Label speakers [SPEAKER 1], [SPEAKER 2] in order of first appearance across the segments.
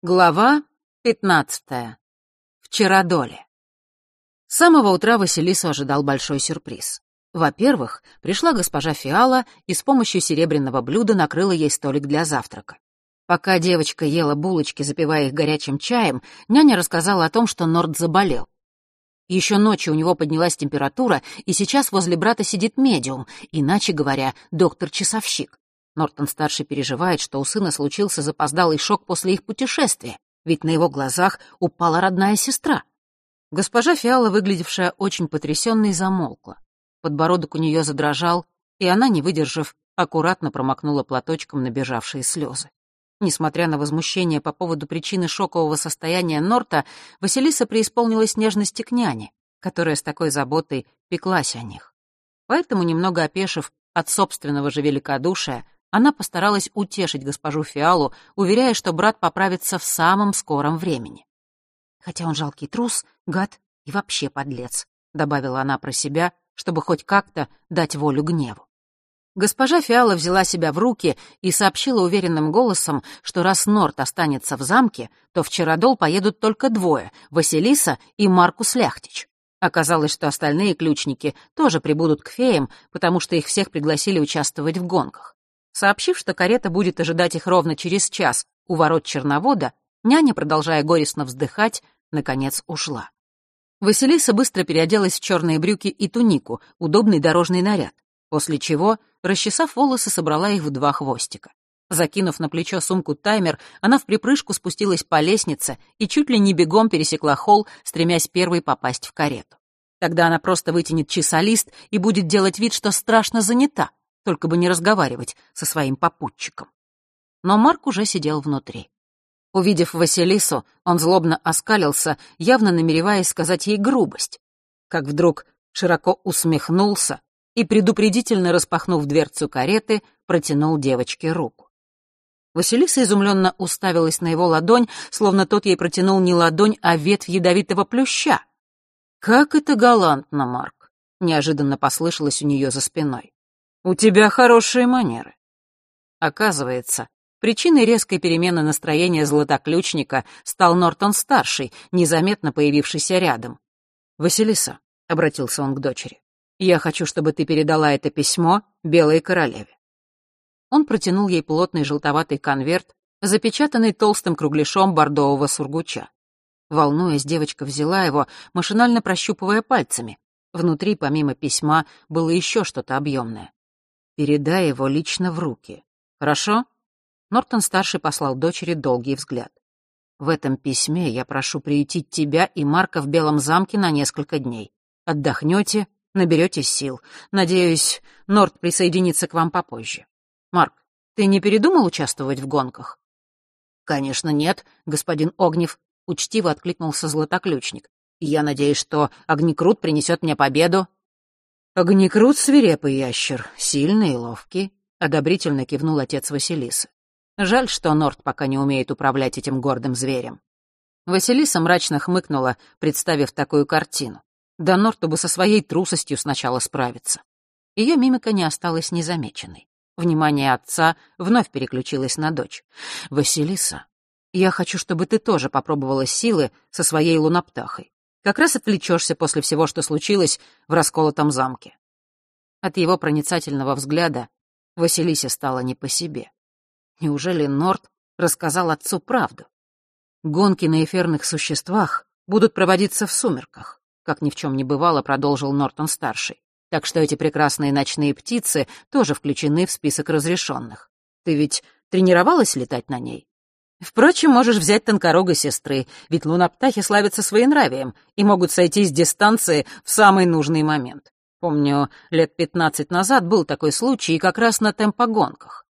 [SPEAKER 1] Глава 15. В Чародоле. С самого утра Василису ожидал большой сюрприз. Во-первых, пришла госпожа Фиала и с помощью серебряного блюда накрыла ей столик для завтрака. Пока девочка ела булочки, запивая их горячим чаем, няня рассказала о том, что Норт заболел. Еще ночью у него поднялась температура, и сейчас возле брата сидит медиум, иначе говоря, доктор-часовщик. Нортон-старший переживает, что у сына случился запоздалый шок после их путешествия, ведь на его глазах упала родная сестра. Госпожа Фиала, выглядевшая очень потрясенной, замолкла. Подбородок у нее задрожал, и она, не выдержав, аккуратно промокнула платочком набежавшие слезы. Несмотря на возмущение по поводу причины шокового состояния Норта, Василиса преисполнилась нежности к няне, которая с такой заботой пеклась о них. Поэтому, немного опешив от собственного же великодушия, она постаралась утешить госпожу Фиалу, уверяя, что брат поправится в самом скором времени. «Хотя он жалкий трус, гад и вообще подлец», — добавила она про себя, чтобы хоть как-то дать волю гневу. Госпожа Фиала взяла себя в руки и сообщила уверенным голосом, что раз Норт останется в замке, то в Чародол поедут только двое — Василиса и Маркус Ляхтич. Оказалось, что остальные ключники тоже прибудут к феям, потому что их всех пригласили участвовать в гонках. Сообщив, что карета будет ожидать их ровно через час у ворот Черновода, няня, продолжая горестно вздыхать, наконец ушла. Василиса быстро переоделась в черные брюки и тунику, удобный дорожный наряд, после чего, расчесав волосы, собрала их в два хвостика. Закинув на плечо сумку-таймер, она вприпрыжку спустилась по лестнице и чуть ли не бегом пересекла холл, стремясь первой попасть в карету. Тогда она просто вытянет часолист и будет делать вид, что страшно занята, только бы не разговаривать со своим попутчиком. Но Марк уже сидел внутри. Увидев Василису, он злобно оскалился, явно намереваясь сказать ей грубость, как вдруг широко усмехнулся и, предупредительно распахнув дверцу кареты, протянул девочке руку. Василиса изумленно уставилась на его ладонь, словно тот ей протянул не ладонь, а ветвь ядовитого плюща. «Как это галантно, Марк!» — неожиданно послышалось у нее за спиной. «У тебя хорошие манеры». Оказывается, причиной резкой перемены настроения златоключника стал Нортон-старший, незаметно появившийся рядом. «Василиса», — обратился он к дочери, — «я хочу, чтобы ты передала это письмо Белой королеве». Он протянул ей плотный желтоватый конверт, запечатанный толстым кругляшом бордового сургуча. Волнуясь, девочка взяла его, машинально прощупывая пальцами. Внутри, помимо письма, было еще что-то объемное. «Передай его лично в руки. Хорошо?» Нортон-старший послал дочери долгий взгляд. «В этом письме я прошу приютить тебя и Марка в Белом замке на несколько дней. Отдохнете, наберетесь сил. Надеюсь, Норт присоединится к вам попозже. Марк, ты не передумал участвовать в гонках?» «Конечно нет, господин Огнев», — учтиво откликнулся златоключник. «Я надеюсь, что Огнекрут принесет мне победу». «Огнекрут — свирепый ящер, сильный и ловкий», — одобрительно кивнул отец Василисы. «Жаль, что Норт пока не умеет управлять этим гордым зверем». Василиса мрачно хмыкнула, представив такую картину. Да Норту бы со своей трусостью сначала справиться. Ее мимика не осталась незамеченной. Внимание отца вновь переключилось на дочь. «Василиса, я хочу, чтобы ты тоже попробовала силы со своей луноптахой. Как раз отвлечешься после всего, что случилось в расколотом замке». От его проницательного взгляда Василисе стало не по себе. Неужели Норт рассказал отцу правду? «Гонки на эфирных существах будут проводиться в сумерках», как ни в чем не бывало, продолжил Нортон-старший. «Так что эти прекрасные ночные птицы тоже включены в список разрешенных. Ты ведь тренировалась летать на ней? Впрочем, можешь взять тонкорогой сестры, ведь луноптахи славятся своенравием и могут сойти с дистанции в самый нужный момент. Помню, лет 15 назад был такой случай и как раз на темпогонках».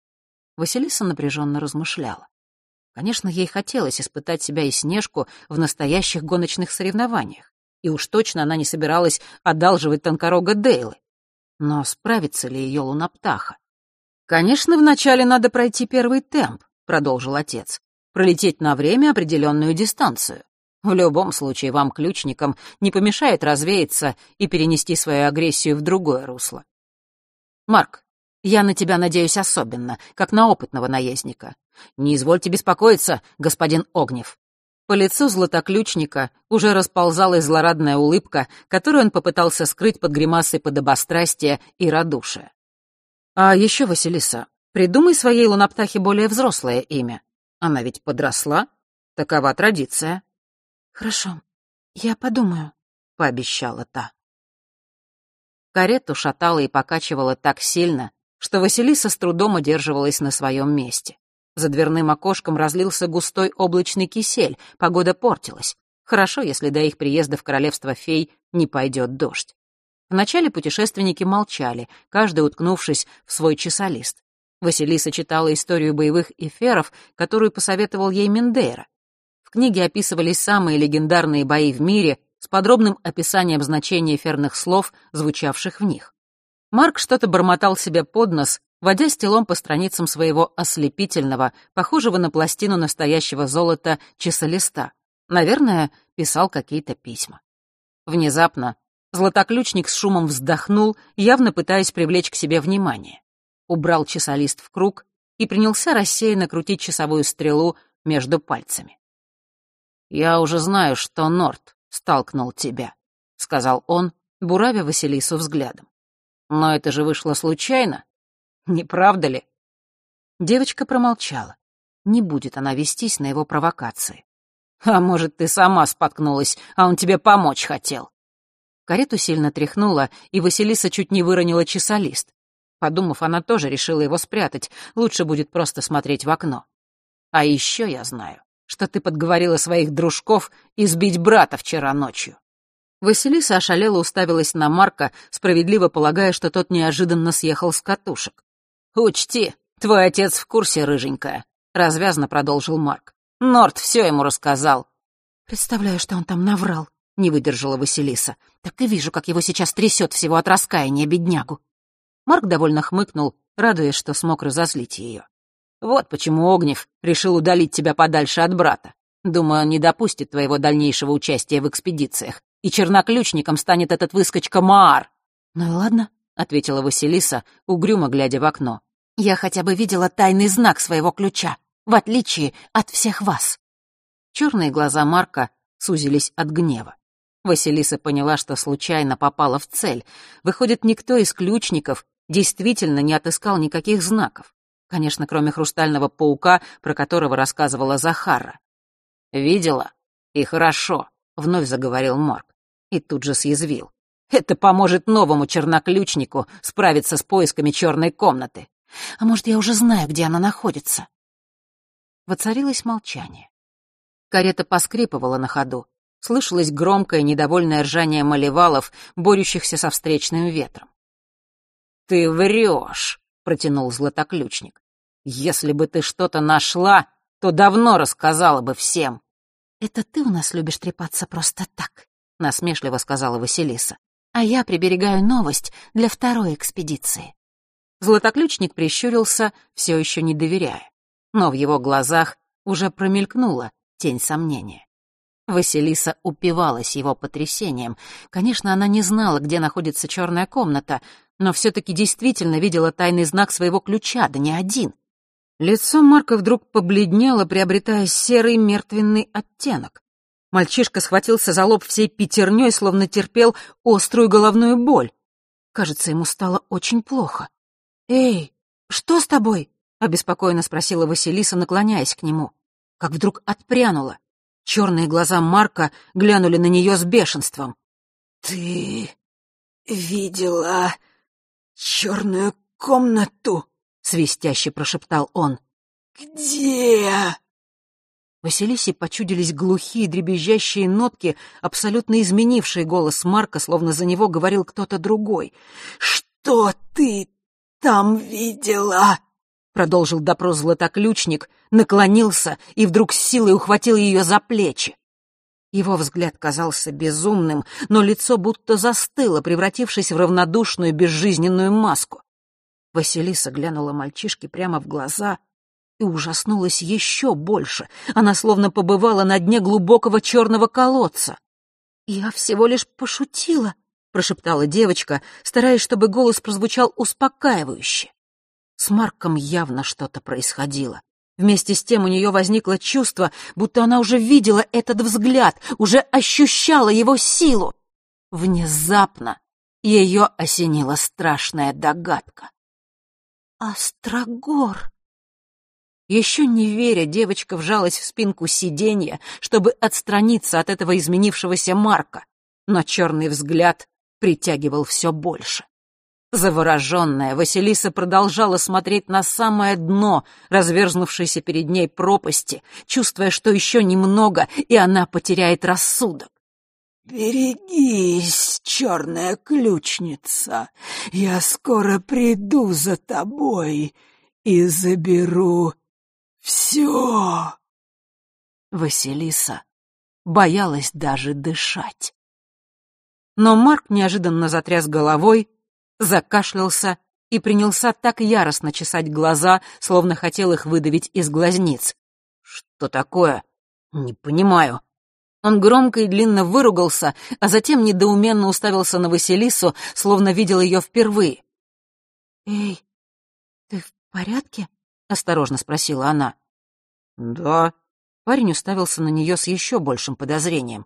[SPEAKER 1] Василиса напряженно размышляла. Конечно, ей хотелось испытать себя и Снежку в настоящих гоночных соревнованиях, и уж точно она не собиралась одалживать тонкорога Дейлы. Но справится ли ее луноптаха? «Конечно, вначале надо пройти первый темп», — продолжил отец, «пролететь на время определенную дистанцию. В любом случае вам, ключникам, не помешает развеяться и перенести свою агрессию в другое русло. Марк, я на тебя надеюсь особенно, как на опытного наездника. «Не извольте беспокоиться, господин Огнев». По лицу златоключника уже расползалась злорадная улыбка, которую он попытался скрыть под гримасой подобострастия и радушия. «А еще, Василиса, придумай своей луноптахе более взрослое имя. Она ведь подросла. Такова традиция».
[SPEAKER 2] «Хорошо, я подумаю», — пообещала та.
[SPEAKER 1] Карету шатала и покачивала так сильно, что Василиса с трудом удерживалась на своем месте. За дверным окошком разлился густой облачный кисель, погода портилась. Хорошо, если до их приезда в королевство фей не пойдет дождь. Вначале путешественники молчали, каждый уткнувшись в свой часолист. Василиса читала историю боевых эферов, которую посоветовал ей Миндейра. В книге описывались самые легендарные бои в мире с подробным описанием значения эфирных слов, звучавших в них. Марк что-то бормотал себе под нос, водя стилом по страницам своего ослепительного, похожего на пластину настоящего золота, часолиста. Наверное, писал какие-то письма. Внезапно златоключник с шумом вздохнул, явно пытаясь привлечь к себе внимание. Убрал часолист в круг и принялся рассеянно крутить часовую стрелу между пальцами. «Я уже знаю, что Норт столкнул тебя», — сказал он, буравя Василису взглядом. «Но это же вышло случайно, не правда ли?» Девочка промолчала. Не будет она вестись на его провокации. «А может, ты сама споткнулась, а он тебе помочь хотел?» Карету сильно тряхнуло, и Василиса чуть не выронила часолист. Подумав, она тоже решила его спрятать, лучше будет просто смотреть в окно. «А еще я знаю, что ты подговорила своих дружков избить брата вчера ночью». Василиса ошалела уставилась на Марка, справедливо полагая, что тот неожиданно съехал с катушек. «Учти, твой отец в курсе, рыженькая», — развязно продолжил Марк. «Норт все ему рассказал».
[SPEAKER 2] «Представляю, что он там наврал», — не выдержала Василиса. «Так и вижу, как его сейчас трясет всего от раскаяния, беднягу». Марк довольно хмыкнул, радуясь, что смог разозлить ее. «Вот почему Огнев решил удалить тебя подальше от брата. Думаю, он не допустит твоего дальнейшего участия в экспедициях, и черноключником станет этот выскочка Маар». «Ну и ладно», —
[SPEAKER 1] ответила Василиса, угрюмо глядя в окно.
[SPEAKER 2] «Я хотя бы видела тайный знак своего ключа, в отличие от всех вас».
[SPEAKER 1] Черные глаза Марка сузились от гнева. Василиса поняла, что случайно попала в цель. Выходит, никто из ключников действительно не отыскал никаких знаков. Конечно, кроме хрустального паука, про которого рассказывала Захара. «Видела? И хорошо», — вновь заговорил Марк. И тут же съязвил. «Это поможет новому черноключнику справиться с поисками черной комнаты».
[SPEAKER 2] «А может, я уже знаю, где она находится?»
[SPEAKER 1] Воцарилось молчание. Карета поскрипывала на ходу. Слышалось громкое недовольное ржание малевалов, борющихся со встречным ветром. «Ты врешь», — протянул златоключник. «Если бы ты что-то нашла, то давно рассказала бы всем».
[SPEAKER 2] «Это ты у нас любишь трепаться просто так», — насмешливо сказала Василиса. «А я приберегаю новость для второй экспедиции».
[SPEAKER 1] Златоключник прищурился, все еще не доверяя. Но в его глазах уже промелькнула тень сомнения. Василиса упивалась его потрясением. Конечно, она не знала, где находится черная комната, но все-таки действительно видела тайный знак своего ключа, да не один. Лицо Марка вдруг побледнело, приобретая серый мертвенный оттенок. Мальчишка схватился за лоб всей пятерней, словно терпел острую головную боль. Кажется, ему стало очень плохо. «Эй, что с тобой?» — обеспокоенно спросила Василиса, наклоняясь к нему. Как вдруг отпрянула. Черные глаза Марка глянули на нее с бешенством.
[SPEAKER 3] «Ты видела черную комнату?»
[SPEAKER 1] — свистяще прошептал он.
[SPEAKER 3] «Где?»
[SPEAKER 1] Василисе почудились глухие дребезжащие нотки, абсолютно изменившие голос Марка, словно за него говорил кто-то другой.
[SPEAKER 3] «Что ты там видела?»
[SPEAKER 1] Продолжил допрос златоключник, наклонился и вдруг с силой ухватил ее за плечи. Его взгляд казался безумным, но лицо будто застыло, превратившись в равнодушную безжизненную маску. Василиса глянула мальчишке прямо в глаза и ужаснулась еще больше. Она словно побывала на дне глубокого черного колодца.
[SPEAKER 2] «Я всего лишь пошутила»,
[SPEAKER 1] — прошептала девочка, стараясь, чтобы голос прозвучал успокаивающе. С Марком явно что-то происходило. Вместе с тем у нее возникло чувство, будто она уже видела этот взгляд, уже ощущала его силу. Внезапно ее осенила страшная догадка.
[SPEAKER 2] «Острогор!»
[SPEAKER 1] Еще не веря, девочка вжалась в спинку сиденья, чтобы отстраниться от этого изменившегося Марка, но черный взгляд притягивал все больше. Завороженная, Василиса продолжала смотреть на самое дно разверзнувшейся перед ней пропасти, чувствуя, что еще немного, и она потеряет рассудок.
[SPEAKER 3] «Берегись, черная ключница, я скоро приду за тобой и заберу все».
[SPEAKER 1] Василиса боялась даже дышать. Но Марк неожиданно затряс головой, закашлялся и принялся так яростно чесать глаза, словно хотел их выдавить из глазниц. «Что такое? Не понимаю». Он громко и длинно выругался, а затем недоуменно уставился на Василису, словно видел ее впервые.
[SPEAKER 2] «Эй, ты в порядке?»
[SPEAKER 1] — осторожно спросила она. «Да». Парень уставился на нее с еще большим подозрением.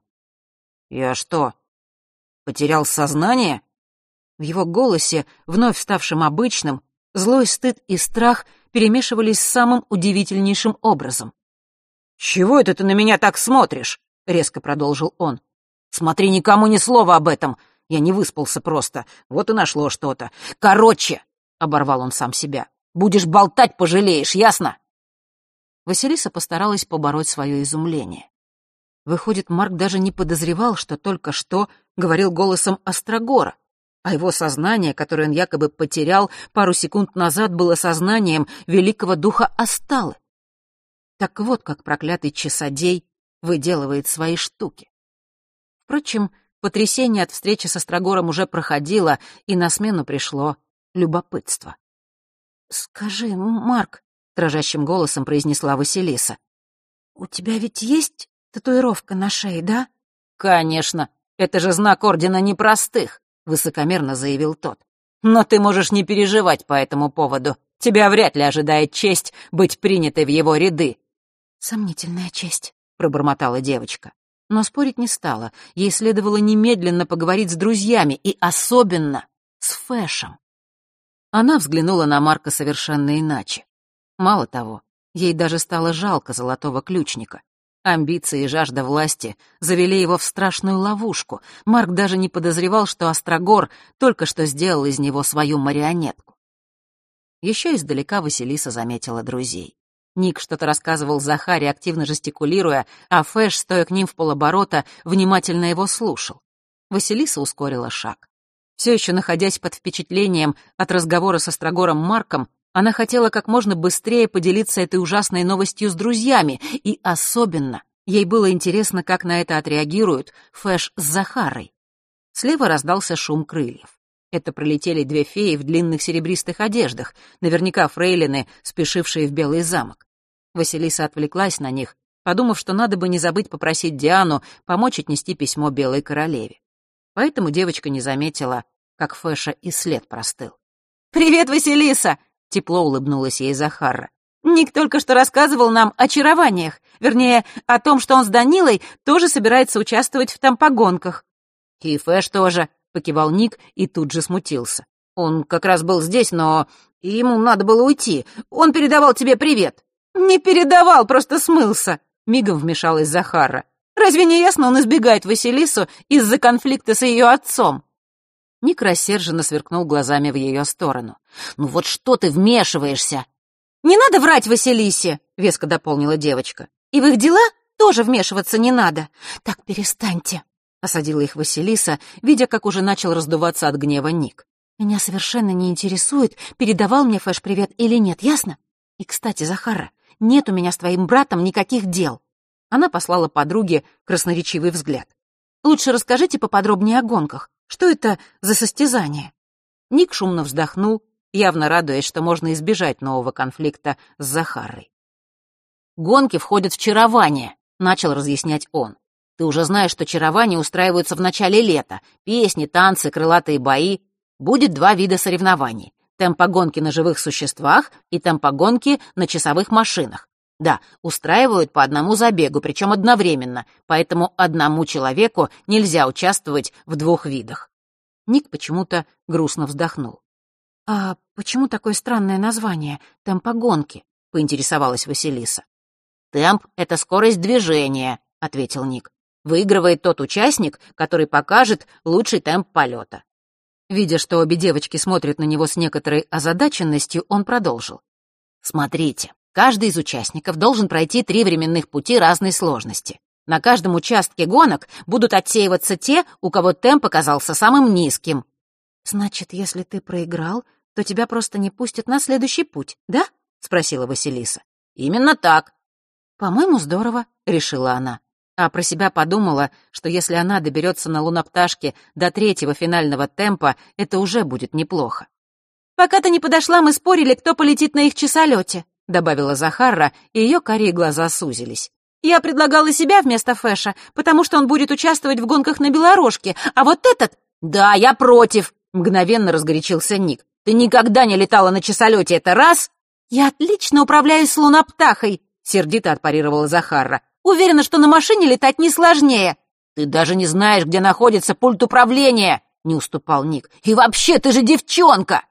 [SPEAKER 1] «Я что, потерял сознание?» В его голосе, вновь ставшем обычным, злой стыд и страх перемешивались самым удивительнейшим образом. «Чего это ты на меня так смотришь?» — резко продолжил он. «Смотри, никому ни слова об этом. Я не выспался просто. Вот и нашло что-то. Короче!» — оборвал он сам себя. «Будешь болтать, пожалеешь, ясно?» Василиса постаралась побороть свое изумление. Выходит, Марк даже не подозревал, что только что говорил голосом Острогора, а его сознание, которое он якобы потерял пару секунд назад, было сознанием великого духа Асталы. Так вот, как проклятый часодей выделывает свои штуки. Впрочем, потрясение от встречи с Острогором уже проходило, и на смену пришло любопытство.
[SPEAKER 2] «Скажи, Марк», — дрожащим голосом произнесла Василиса, «у тебя ведь есть татуировка на шее, да?»
[SPEAKER 1] «Конечно, это же знак Ордена Непростых», — высокомерно заявил тот. «Но ты можешь не переживать по этому поводу. Тебя вряд ли ожидает честь быть принятой в его ряды».
[SPEAKER 2] «Сомнительная честь»,
[SPEAKER 1] — пробормотала девочка. Но спорить не стала. Ей следовало немедленно поговорить с друзьями, и особенно с Фэшем. Она взглянула на Марка совершенно иначе. Мало того, ей даже стало жалко золотого ключника. Амбиции и жажда власти завели его в страшную ловушку. Марк даже не подозревал, что Острогор только что сделал из него свою марионетку. Еще издалека Василиса заметила друзей. Ник что-то рассказывал Захаре, активно жестикулируя, а Фэш, стоя к ним в полоборота, внимательно его слушал. Василиса ускорила шаг. Все еще находясь под впечатлением от разговора с Острогором Марком, она хотела как можно быстрее поделиться этой ужасной новостью с друзьями, и особенно ей было интересно, как на это отреагируют Фэш с Захарой. Слева раздался шум крыльев. Это пролетели две феи в длинных серебристых одеждах, наверняка фрейлины, спешившие в Белый замок. Василиса отвлеклась на них, подумав, что надо бы не забыть попросить Диану помочь отнести письмо Белой королеве. Поэтому девочка не заметила, как Фэша и след простыл. «Привет, Василиса!» — тепло улыбнулась ей Захара. «Ник только что рассказывал нам о чарованиях, вернее, о том, что он с Данилой тоже собирается участвовать в тампогонках». «И Фэш тоже», — покивал Ник и тут же смутился. «Он как раз был здесь, но ему надо было уйти. Он передавал тебе привет». «Не передавал, просто смылся», — мигом вмешалась Захара. «Разве не ясно, он избегает Василису из-за конфликта с ее отцом?» Ник рассерженно сверкнул глазами в ее сторону. «Ну вот что ты вмешиваешься?» «Не надо врать Василисе», — веско дополнила девочка. «И в их дела тоже вмешиваться не надо. Так перестаньте», — осадила их Василиса, видя, как уже начал раздуваться от гнева Ник. «Меня совершенно не интересует, передавал мне Фэш привет или нет, ясно? И, кстати, Захара, нет у меня с твоим братом никаких дел». Она послала подруге красноречивый взгляд. «Лучше расскажите поподробнее о гонках. Что это за состязание?» Ник шумно вздохнул, явно радуясь, что можно избежать нового конфликта с Захарой. «Гонки входят в чарование», — начал разъяснять он. «Ты уже знаешь, что чарования устраиваются в начале лета. Песни, танцы, крылатые бои. Будет 2 вида соревнований. Темпогонки на живых существах и темпогонки на часовых машинах. Да, устраивают по одному забегу, причем одновременно, поэтому одному человеку нельзя участвовать в 2 видах. Ник почему-то грустно вздохнул.
[SPEAKER 2] «А почему такое странное название — темпогонки?»
[SPEAKER 1] — поинтересовалась Василиса. «Темп — это скорость движения», — ответил Ник. «Выигрывает тот участник, который покажет лучший темп полета». Видя, что обе девочки смотрят на него с некоторой озадаченностью, он продолжил. «Смотрите, каждый из участников должен пройти 3 временных пути разной сложности. На каждом участке гонок будут отсеиваться те, у кого темп оказался самым низким».
[SPEAKER 2] «Значит, если ты проиграл, то тебя просто не пустят на следующий путь, да?» — спросила Василиса.
[SPEAKER 1] «Именно так».
[SPEAKER 2] «По-моему, здорово», — решила она.
[SPEAKER 1] А про себя подумала, что если она доберется на лунопташке до 3-го финального темпа, это уже будет неплохо.
[SPEAKER 2] «Пока ты не подошла, мы спорили, кто полетит на их часолете», —
[SPEAKER 1] добавила Захарра, и ее карие глаза сузились.
[SPEAKER 2] «Я предлагала себя вместо Фэша, потому что он будет участвовать в гонках на Белорожке, а вот этот...»
[SPEAKER 1] «Да, я против!» — мгновенно разгорячился Ник. «Ты никогда не летала на часолете, это раз!»
[SPEAKER 2] «Я отлично управляюсь с луноптахой», — сердито отпарировала Захарра. «Уверена, что на машине летать не сложнее».
[SPEAKER 1] «Ты даже не знаешь, где находится пульт управления!» — не уступал Ник. «И вообще, ты же девчонка!»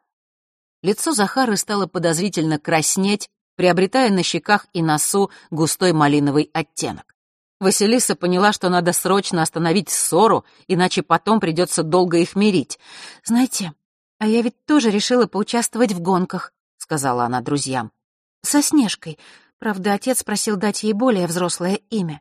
[SPEAKER 1] Лицо Захары стало подозрительно краснеть, приобретая на щеках и носу густой малиновый оттенок. Василиса поняла, что надо срочно остановить ссору, иначе потом придется долго их мирить.
[SPEAKER 2] «Знаете, а я ведь тоже решила поучаствовать в гонках», — сказала она друзьям. «Со Снежкой. Правда, отец просил дать ей более взрослое имя».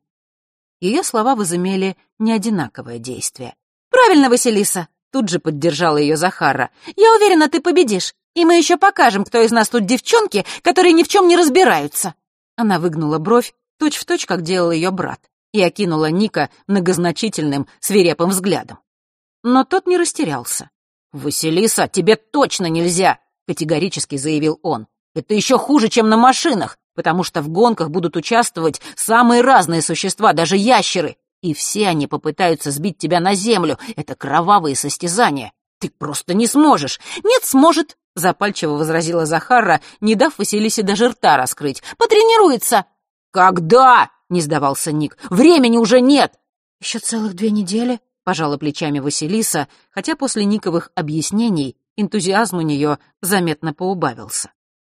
[SPEAKER 1] Ее слова возымели неодинаковое действие.
[SPEAKER 2] «Правильно, Василиса!» — тут же поддержала ее Захара. «Я уверена, ты победишь, и мы еще покажем, кто из нас тут девчонки, которые ни в чем не разбираются».
[SPEAKER 1] Она выгнула бровь, точь-в-точь, как делал ее брат, и окинула Ника многозначительным, свирепым взглядом. Но тот не растерялся. «Василиса, тебе точно нельзя!» — категорически заявил он. «Это еще хуже, чем на машинах, потому что в гонках будут участвовать самые разные существа, даже ящеры, и все они попытаются сбить тебя на землю. Это кровавые состязания. Ты просто не сможешь».
[SPEAKER 2] «Нет, сможет»,
[SPEAKER 1] — запальчиво возразила Захарра, не дав Василисе даже рта раскрыть.
[SPEAKER 2] «Потренируется».
[SPEAKER 1] «Когда?» — не сдавался Ник. «Времени уже нет».
[SPEAKER 2] «Еще целых 2 недели», — пожала плечами Василиса,
[SPEAKER 1] хотя после Никовых объяснений энтузиазм у нее заметно поубавился.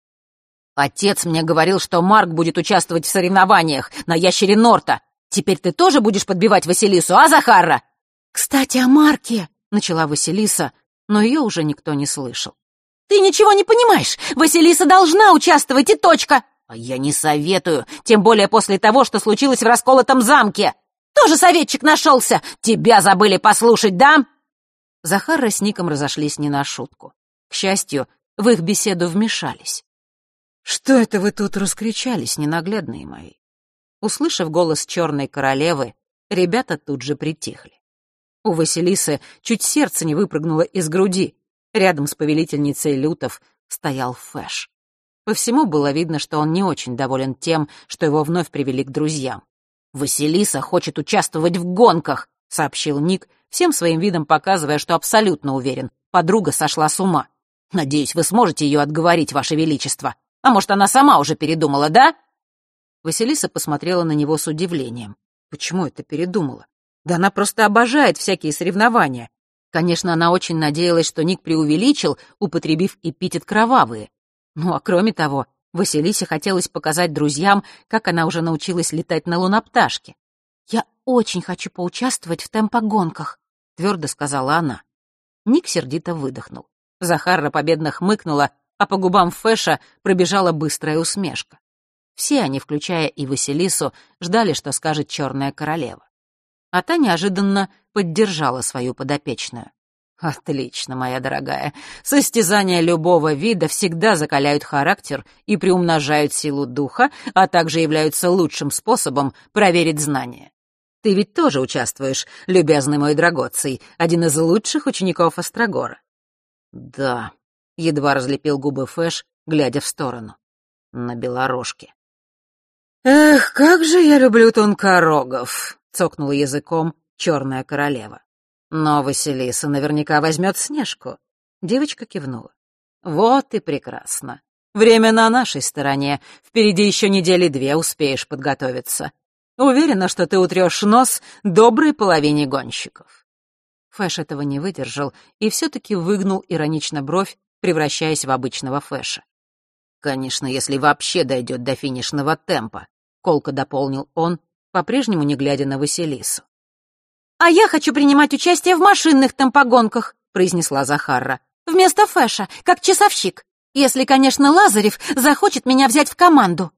[SPEAKER 1] «Отец мне говорил, что Марк будет участвовать в соревнованиях на ящере Норта. Теперь ты тоже будешь подбивать Василису, а, Захарра?»
[SPEAKER 2] «Кстати, о Марке»,
[SPEAKER 1] — начала Василиса, но ее уже никто не слышал.
[SPEAKER 2] «Ты ничего не понимаешь! Василиса должна участвовать, и точка!»
[SPEAKER 1] «А я не советую, тем более после того, что случилось в расколотом замке!»
[SPEAKER 2] «Тоже советчик нашелся!
[SPEAKER 1] Тебя забыли послушать, да?» Захарра с Ником разошлись не на шутку. К счастью, в их беседу вмешались. «Что это вы тут раскричались, ненаглядные мои?» Услышав голос черной королевы, ребята тут же притихли. У Василисы чуть сердце не выпрыгнуло из груди. Рядом с повелительницей лютов стоял Фэш. По всему было видно, что он не очень доволен тем, что его вновь привели к друзьям. «Василиса хочет участвовать в гонках», — сообщил Ник, всем своим видом показывая, что абсолютно уверен, подруга сошла с ума. «Надеюсь, вы сможете ее отговорить, Ваше Величество. А может, она сама уже передумала, да?» Василиса посмотрела на него с удивлением. Почему это передумала? Да она просто обожает всякие соревнования. Конечно, она очень надеялась, что Ник преувеличил, употребив эпитет «кровавые». Ну а кроме того, Василисе хотелось показать друзьям, как она уже научилась летать на лунопташке.
[SPEAKER 2] «Я очень хочу поучаствовать в темпогонках», — твердо сказала она.
[SPEAKER 1] Ник сердито выдохнул. Захарра победно хмыкнула, а по губам Фэша пробежала быстрая усмешка. Все они, включая и Василису, ждали, что скажет черная королева. А та неожиданно поддержала свою подопечную. «Отлично, моя дорогая. Состязания любого вида всегда закаляют характер и приумножают силу духа, а также являются лучшим способом проверить знания. Ты ведь тоже участвуешь, любезный мой драгоций, один из лучших учеников Острогора». «Да», — едва разлепил губы Фэш, глядя в сторону. «На Белорожке». «Эх, как же я люблю тонкорогов», — цокнула языком черная королева. «Но Василиса наверняка возьмет Снежку». Девочка кивнула. «Вот и прекрасно. Время на нашей стороне. Впереди еще недели 2 успеешь подготовиться. Уверена, что ты утрешь нос доброй половине гонщиков».
[SPEAKER 2] Фэш этого не выдержал и все-таки выгнул иронично бровь, превращаясь в обычного Фэша.
[SPEAKER 1] «Конечно, если вообще дойдет до финишного темпа», — колко дополнил он, по-прежнему не глядя на Василису.
[SPEAKER 2] «А я хочу принимать участие в машинных темпогонках», — произнесла Захарра. «Вместо Фэша, как часовщик. Если, конечно, Лазарев захочет меня взять в команду».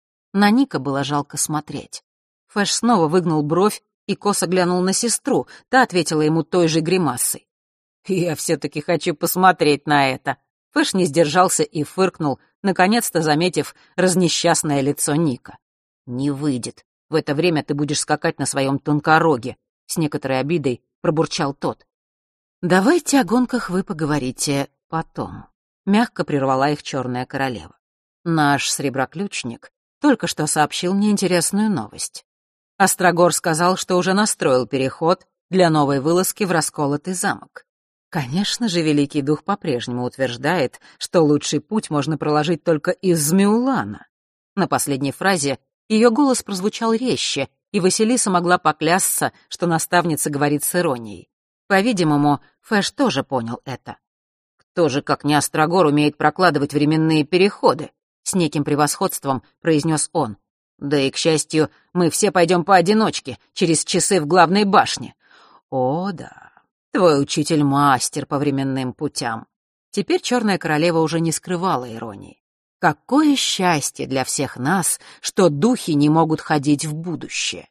[SPEAKER 2] На Ника было жалко смотреть. Фэш снова выгнул бровь и косо глянул на сестру. Та ответила ему той же гримасой.
[SPEAKER 1] «Я все-таки хочу посмотреть на это». Фэш не сдержался и фыркнул, наконец-то заметив разнесчастное лицо Ника. «Не выйдет. В это время ты будешь скакать на своем тонкороге», — с некоторой обидой пробурчал тот.
[SPEAKER 2] «Давайте о гонках вы поговорите потом», — мягко прервала их черная королева. «Наш среброключник только что сообщил мне интересную новость. Острогор сказал, что уже настроил переход для новой вылазки в расколотый замок. Конечно же, Великий Дух по-прежнему утверждает, что лучший путь можно проложить только из Змеулана». На последней фразе ее голос прозвучал резче, и Василиса могла поклясться, что наставница говорит с иронией. По-видимому, Фэш тоже понял это.
[SPEAKER 1] «Кто же, как не Острогор, умеет прокладывать временные переходы?» — с неким превосходством произнес он. «Да и, к счастью, мы все пойдем поодиночке, через часы в главной башне». «О, да, твой учитель мастер по временным путям». Теперь черная королева уже не скрывала иронии. «Какое счастье для всех нас, что духи не могут ходить в будущее!»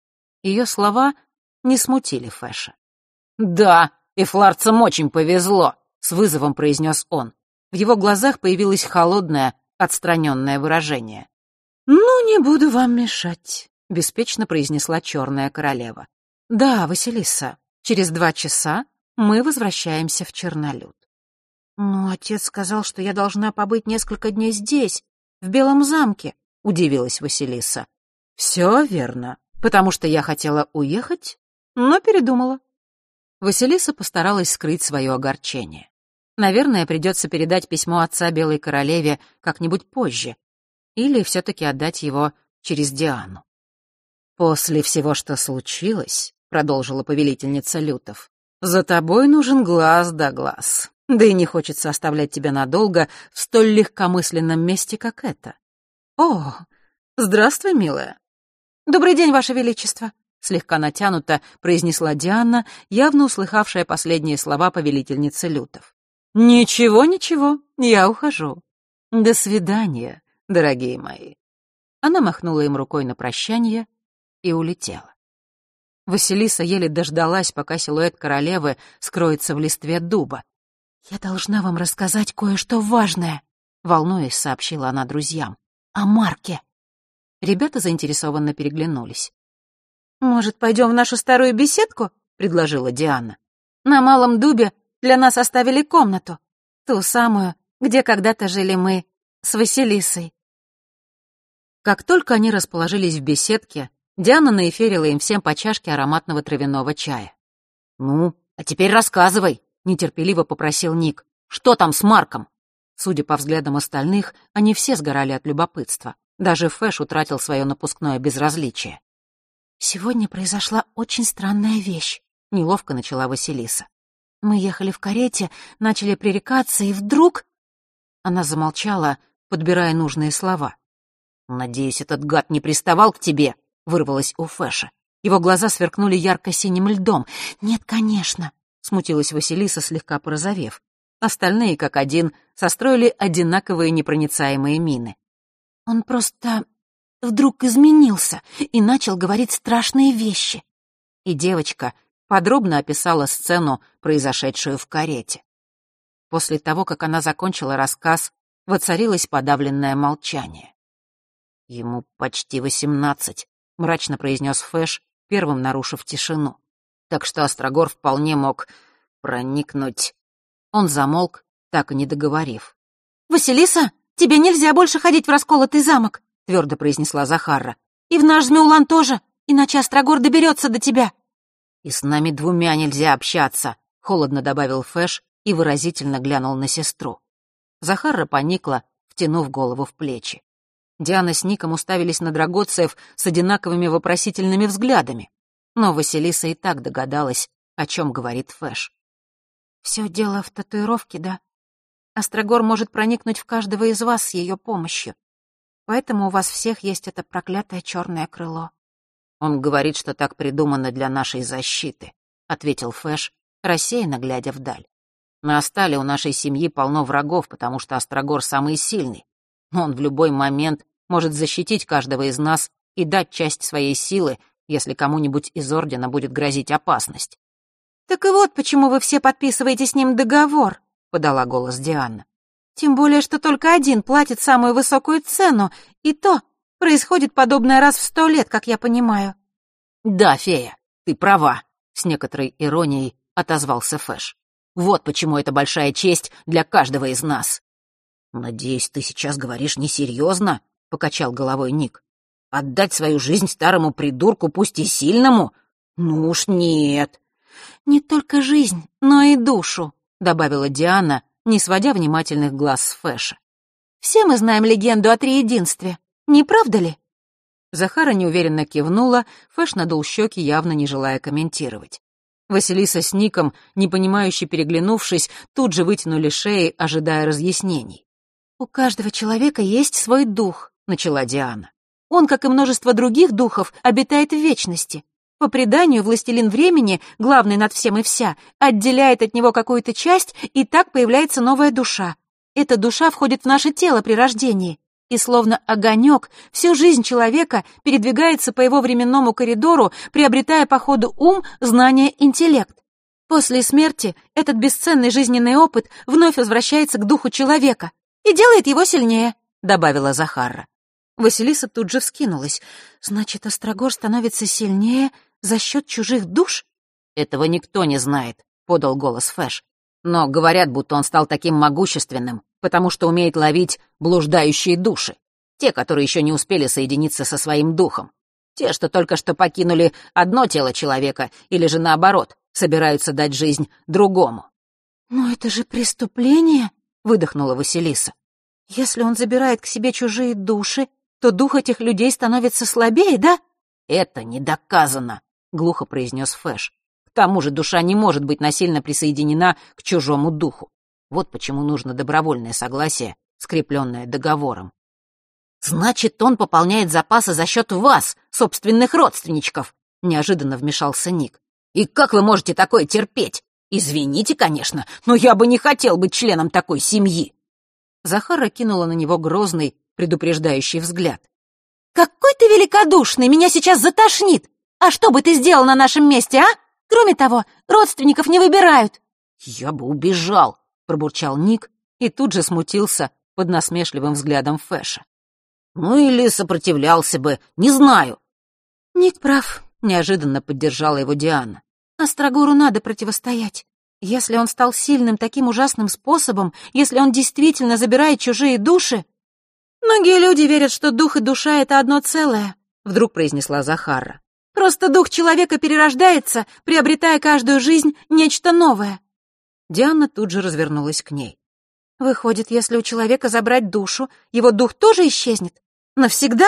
[SPEAKER 1] Ее слова не смутили Фэша. «Да, и фларцам очень повезло», — с вызовом произнес он. В его глазах появилось холодное, отстраненное выражение.
[SPEAKER 2] «Ну, не буду вам мешать», — беспечно произнесла черная королева. «Да, Василиса, через 2 часа мы возвращаемся в Чернолюд». «Но отец сказал, что я должна побыть несколько дней здесь, в Белом замке», — удивилась Василиса. «Все верно, потому что я хотела уехать, но передумала». Василиса постаралась скрыть свое огорчение. Наверное, придется передать письмо отца Белой королеве как-нибудь позже, или все-таки отдать его через Диану. «После всего, что случилось, — продолжила повелительница Лютов, — за тобой нужен глаз да глаз. Да и не хочется оставлять тебя надолго в столь легкомысленном месте, как это. О, здравствуй, милая». «Добрый день, Ваше Величество», — слегка натянуто произнесла Диана, явно услыхавшая последние слова повелительницы Лютов. «Ничего, ничего, я ухожу. До свидания, дорогие мои». Она махнула им рукой на прощание и улетела. Василиса еле дождалась, пока силуэт королевы скроется в листве дуба. «Я должна вам рассказать кое-что важное», — волнуясь, сообщила она друзьям. «О Марке». Ребята заинтересованно переглянулись. «Может, пойдем в нашу старую беседку?» — предложила Диана. «На Малом Дубе для нас оставили комнату, ту самую, где когда-то жили мы с Василисой». Как только они расположились в беседке, Диана наэферила им всем по чашке ароматного травяного чая. «Ну, а теперь рассказывай», — нетерпеливо попросил Ник. «Что там с Марком?» Судя по взглядам остальных, они все сгорали от любопытства. Даже Фэш утратил свое напускное безразличие. «Сегодня произошла очень странная вещь», — неловко начала Василиса. «Мы ехали в карете, начали пререкаться, и вдруг...» Она замолчала, подбирая нужные слова. «Надеюсь, этот гад не приставал к тебе?» — вырвалось у Фэша. Его глаза сверкнули ярко-синим льдом. «Нет, конечно», — смутилась Василиса, слегка порозовев. Остальные, как один, состроили одинаковые непроницаемые мины. «Он просто вдруг изменился и начал говорить страшные вещи». И девочка подробно описала сцену, произошедшую в карете. После того, как она закончила рассказ, воцарилось подавленное молчание. «Ему почти 18», — мрачно произнес Фэш, первым нарушив тишину. «Так что Острогор вполне мог проникнуть...» Он замолк, так и не договорив. «Василиса, тебе нельзя больше ходить в расколотый замок», — твердо произнесла Захарра. «И в наш Змеулан тоже, иначе Острогор доберется до тебя». «И с нами 2 нельзя общаться», — холодно добавил Фэш и выразительно глянул на сестру. Захарра поникла,
[SPEAKER 1] втянув голову в плечи. Диана с Ником уставились на драгоцеев с одинаковыми вопросительными взглядами. Но Василиса и так догадалась, о чем говорит Фэш. «Все дело в татуировке, да? Острогор может проникнуть в каждого из вас с ее помощью. Поэтому у вас всех есть это проклятое черное крыло». «Он говорит, что так придумано для нашей защиты», — ответил Фэш, рассеянно глядя вдаль. «На Астале у нашей семьи полно врагов, потому что Острогор самый сильный. Но он в любой момент может защитить каждого из нас и дать часть своей силы, если кому-нибудь из Ордена будет грозить опасность».
[SPEAKER 2] «Так и вот почему вы все подписываете с ним договор», — подала голос Диана. «Тем более, что только один платит самую высокую цену, и то происходит подобное раз в 100 лет, как я понимаю».
[SPEAKER 1] «Да, фея, ты права», — с некоторой иронией отозвался Фэш. «Вот почему это большая честь для каждого из нас». «Надеюсь, ты сейчас говоришь несерьезно?» — покачал головой Ник. «Отдать свою жизнь старому придурку, пусть и сильному? Ну уж нет».
[SPEAKER 2] «Не только жизнь, но и душу», — добавила Диана, не сводя внимательных глаз с Фэша. «Все мы знаем легенду о триединстве, не правда ли?»
[SPEAKER 1] Захара неуверенно кивнула, Фэш надул щеки, явно не желая комментировать. Василиса с Ником, непонимающе переглянувшись, тут же вытянули шеи, ожидая разъяснений.
[SPEAKER 2] «У каждого человека есть свой дух»,
[SPEAKER 1] — начала Диана.
[SPEAKER 2] «Он, как и множество других духов, обитает в вечности. По преданию, властелин времени, главный над всем и вся, отделяет от него какую-то часть, и так появляется новая душа. Эта душа входит в наше тело при рождении, и словно огонек всю жизнь человека передвигается по его временному коридору, приобретая по ходу ум, знание, интеллект. После смерти этот бесценный жизненный опыт вновь возвращается к духу человека и делает его сильнее», — добавила Захара.
[SPEAKER 1] Василиса тут же вскинулась.
[SPEAKER 2] «Значит, Острогор становится сильнее за счет чужих душ?»
[SPEAKER 1] «Этого никто не знает», — подал голос Фэш. «Но говорят, будто он стал таким могущественным, потому что умеет ловить блуждающие души. Те, которые еще не успели соединиться со своим духом. Те, что только что покинули одно тело человека, или же наоборот, собираются дать жизнь другому».
[SPEAKER 2] «Но это же преступление», — выдохнула Василиса. «Если он забирает к себе чужие души, то дух этих людей становится слабее, да?»
[SPEAKER 1] «Это не доказано», — глухо произнес Фэш. «К тому же душа не может быть насильно присоединена к чужому духу. Вот почему нужно добровольное согласие, скрепленное договором». «Значит, он пополняет запасы за счет вас, собственных родственничков», — неожиданно вмешался Ник. «И как вы можете такое терпеть? Извините, конечно, но я бы не хотел быть членом такой семьи». Захара кинула на него грозный, предупреждающий взгляд.
[SPEAKER 2] «Какой ты великодушный! Меня сейчас затошнит! А что бы ты сделал на нашем месте, а? Кроме того, родственников не выбирают!»
[SPEAKER 1] «Я бы убежал!» — пробурчал Ник и тут же смутился под насмешливым взглядом Фэша. «Ну или сопротивлялся бы, не знаю».
[SPEAKER 2] «Ник прав», — неожиданно поддержала его Диана. «Острогору надо противостоять. Если он стал сильным таким ужасным способом, если он действительно забирает чужие души...» «Многие люди верят, что дух и душа — это одно целое», — вдруг произнесла Захара. «Просто дух человека перерождается, приобретая каждую жизнь нечто новое».
[SPEAKER 1] Диана тут же развернулась к ней.
[SPEAKER 2] «Выходит, если у человека забрать душу, его дух тоже исчезнет? Навсегда?»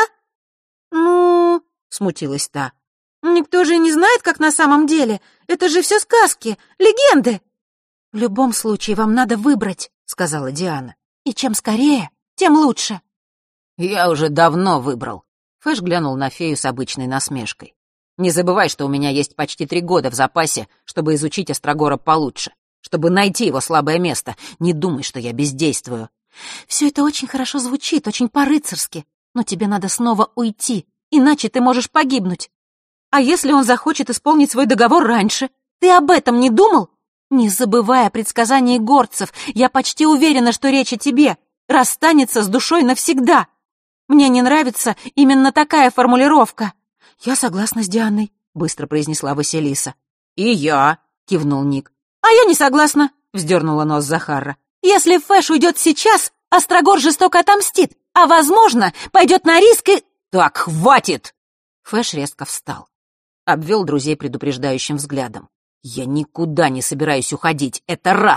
[SPEAKER 2] «Ну...» — смутилась та. «Никто же не знает, как на самом деле. Это же все сказки, легенды». «В любом случае вам надо выбрать», — сказала Диана. «И чем скорее, тем лучше».
[SPEAKER 1] «Я уже давно выбрал», — Фэш глянул на фею с обычной насмешкой. «Не забывай, что у меня есть почти 3 года в запасе, чтобы изучить Острогора получше, чтобы найти его слабое место. Не думай, что я бездействую».
[SPEAKER 2] «Все это очень хорошо звучит, очень по-рыцарски, но тебе надо снова уйти, иначе ты можешь погибнуть. А если он захочет исполнить свой договор раньше? Ты об этом не думал? Не забывай о предсказании горцев, я почти уверена, что речь о тебе. Расстанется с душой навсегда. Мне не нравится именно такая формулировка». «Я согласна с Дианой», — быстро произнесла Василиса.
[SPEAKER 1] «И я», — кивнул Ник.
[SPEAKER 2] «А я не согласна», — вздернула нос Захара. «Если Фэш уйдет сейчас, Острогор жестоко отомстит, а, возможно, пойдет на риск и...»
[SPEAKER 1] «Так, хватит!» Фэш резко встал. Обвел друзей предупреждающим взглядом. «Я никуда не собираюсь уходить, это раз.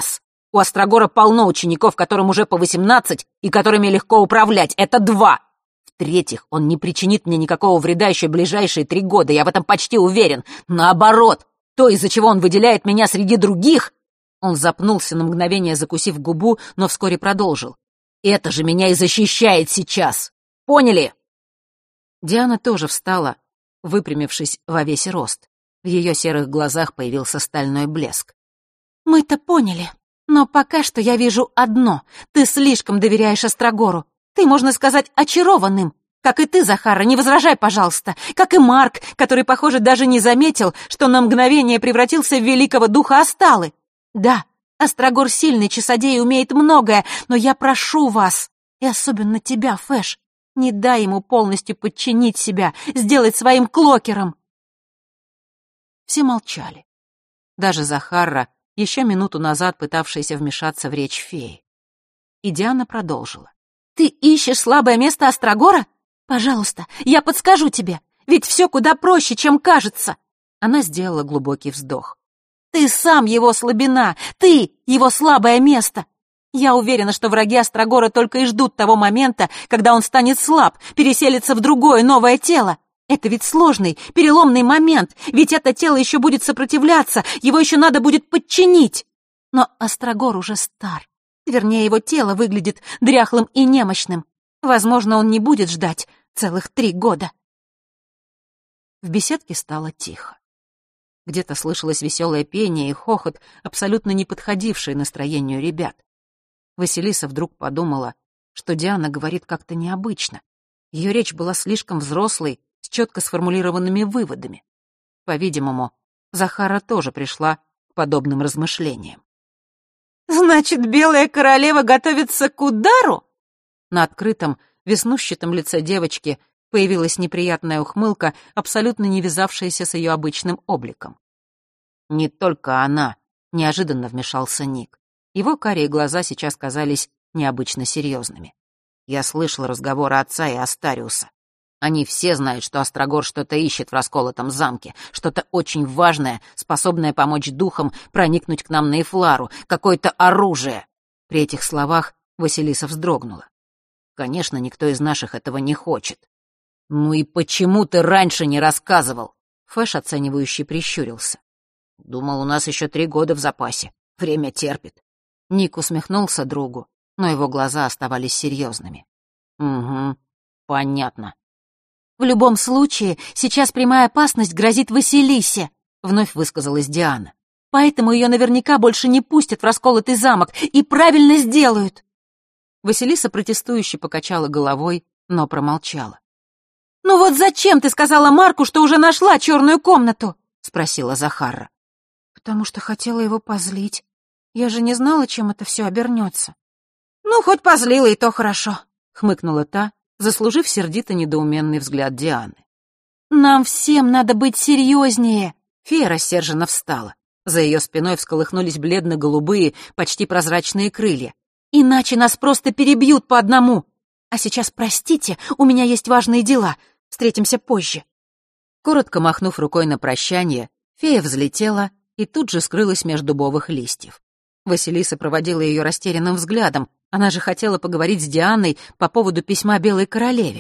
[SPEAKER 1] У Острогора полно учеников, которым уже по 18 и которыми легко управлять. Это 2. В-третьих, он не причинит мне никакого вреда еще ближайшие 3 года, я в этом почти уверен. Наоборот, то, из-за чего он выделяет меня среди других...» Он запнулся на мгновение, закусив губу, но вскоре продолжил. «Это же меня и защищает сейчас! Поняли?» Диана тоже встала, выпрямившись во весь рост. В ее серых глазах появился стальной блеск.
[SPEAKER 2] «Мы-то поняли, но пока что я вижу одно. Ты слишком доверяешь Острогору. Ты, можно сказать, очарован им. Как и ты, Захара, не возражай, пожалуйста. Как и Марк, который, похоже, даже не заметил, что на мгновение превратился в великого духа Асталы. Да, Острогор сильный часодей и умеет многое, но я прошу вас, и особенно тебя, Фэш, не дай ему полностью подчинить себя, сделать своим клокером».
[SPEAKER 1] Все молчали. Даже Захарра, еще минуту назад пытавшаяся вмешаться в речь феи. И Диана продолжила.
[SPEAKER 2] «Ты ищешь слабое место Острогора? Пожалуйста, я подскажу тебе, ведь все куда проще, чем кажется».
[SPEAKER 1] Она сделала глубокий вздох.
[SPEAKER 2] «Ты сам его слабина, ты его слабое место. Я уверена, что враги Острогора только и ждут того момента, когда он станет слаб, переселится в другое, новое тело. Это ведь сложный, переломный момент, ведь это тело еще будет сопротивляться, его еще надо будет подчинить. Но Острогор уже стар. Вернее, его тело выглядит дряхлым и немощным. Возможно, он не будет ждать целых 3 года».
[SPEAKER 1] В беседке стало тихо. Где-то слышалось веселое пение и хохот, абсолютно не подходившие настроению ребят. Василиса вдруг подумала, что Диана говорит как-то необычно. Ее речь была слишком взрослой, с четко сформулированными выводами. По-видимому, Захара тоже пришла к подобным размышлениям.
[SPEAKER 2] «Значит, Белая Королева готовится к удару?»
[SPEAKER 1] На открытом, веснущатом лице девочки появилась неприятная ухмылка, абсолютно не вязавшаяся с ее обычным обликом. «Не только она», — неожиданно вмешался Ник. Его карие глаза сейчас казались необычно серьезными. «Я слышал разговоры отца и Астариуса. Они все знают, что Острогор что-то ищет в расколотом замке, что-то очень важное, способное помочь духам проникнуть к нам на Эфлару, какое-то оружие». При этих словах Василиса вздрогнула. «Конечно, никто из наших этого не хочет». «Ну и почему ты раньше не рассказывал?» Фэш оценивающе прищурился. «Думал, у нас еще 3 года в запасе. Время терпит». Ник усмехнулся другу, но его глаза оставались серьезными. «Угу, понятно».
[SPEAKER 2] «В любом случае, сейчас прямая опасность грозит Василисе», — вновь высказалась Диана. «Поэтому ее наверняка больше не пустят в расколотый замок, и правильно сделают».
[SPEAKER 1] Василиса протестующе покачала головой, но промолчала.
[SPEAKER 2] «Ну вот зачем ты сказала Марку, что уже нашла черную комнату?» — спросила Захарра. «Потому что хотела его позлить. Я же не знала, чем это все обернется». «Ну, хоть позлила, и то хорошо», — хмыкнула та, заслужив сердито недоуменный взгляд Дианы. «Нам всем надо быть серьезнее!»
[SPEAKER 1] Фея рассерженно встала. За ее спиной всколыхнулись бледно-голубые, почти прозрачные крылья.
[SPEAKER 2] «Иначе нас просто перебьют по одному! А сейчас, простите, у меня есть важные дела. Встретимся позже».
[SPEAKER 1] Коротко махнув рукой на прощание, фея взлетела и тут же скрылась между дубовых листьев. Василиса проводила ее растерянным взглядом. Она же хотела поговорить с Дианой по поводу письма Белой Королеве.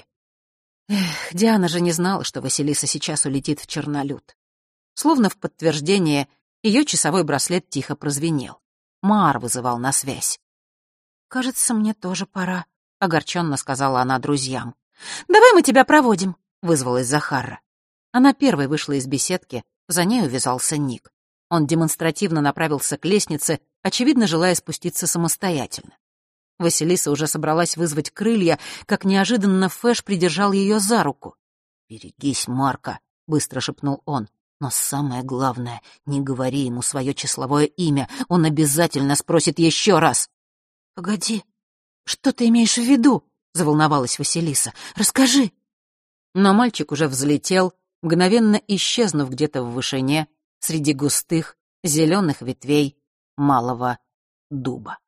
[SPEAKER 1] Эх, Диана же не знала, что Василиса сейчас улетит в Чернолюд. Словно в подтверждение, ее часовой браслет тихо прозвенел. Маар вызывал на связь.
[SPEAKER 2] «Кажется, мне тоже пора»,
[SPEAKER 1] — огорченно сказала она друзьям.
[SPEAKER 2] «Давай мы тебя проводим»,
[SPEAKER 1] — вызвалась Захарра. Она первой вышла из беседки, за ней увязался Ник. Он демонстративно направился к лестнице, очевидно, желая спуститься самостоятельно. Василиса уже собралась вызвать крылья, как неожиданно Фэш придержал ее за руку. «Берегись, Марка», — быстро шепнул он. «Но самое главное, не говори ему свое числовое имя, он обязательно спросит еще раз».
[SPEAKER 2] «Погоди, что ты имеешь в виду?» — заволновалась Василиса. «Расскажи».
[SPEAKER 1] Но мальчик уже взлетел, мгновенно исчезнув где-то в вышине, среди густых, зеленых ветвей малого дуба.